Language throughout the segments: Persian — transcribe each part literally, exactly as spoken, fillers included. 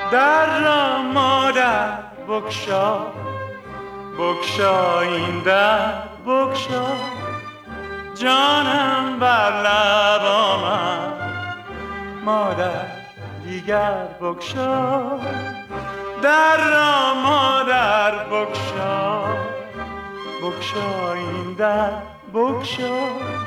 در را مادر بگشا، بگشا این در بگشا، جانم بر لب آمد مادر دیگر بگشا. در را مادر بگشا، بگشا این در بگشا،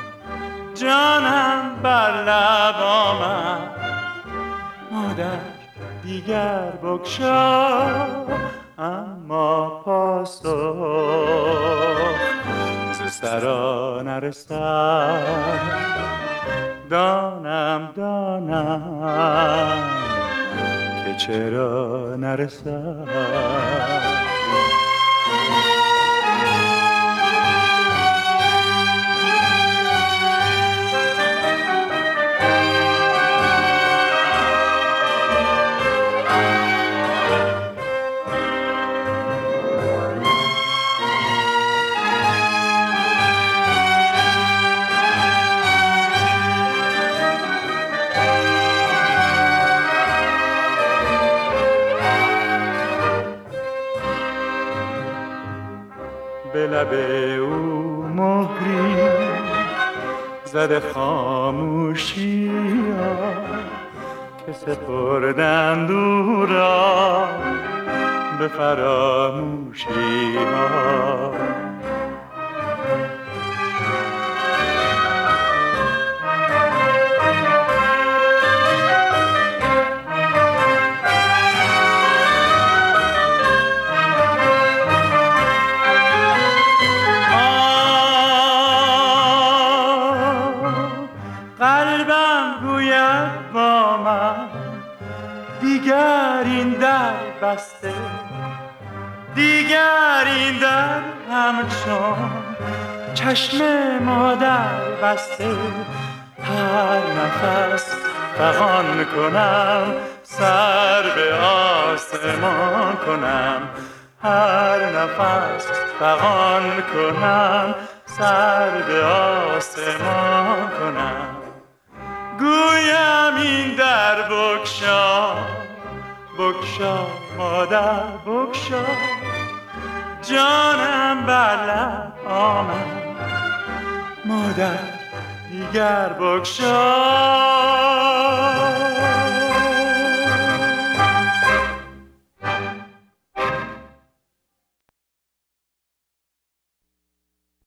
جانم بر لب آمد مادر دیگر بگشا. اما پاسخ ز سرا نرسد، دانم دانم که چرا نرسد. به لب او مهری زده خاموشی ها که سپردند او را به فراموشی ها. قلبم گوید با من دیگر این در بسته، دیگر این در همچون چشم مادر بسته. هر نفس فغان کنم سر به آسمان کنم، هر نفس فغان کنم سر به آسمان کنم. گویم این در بگشا، بگشا مادر بگشا، جانم بر لب آمد مادر دیگر بگشا.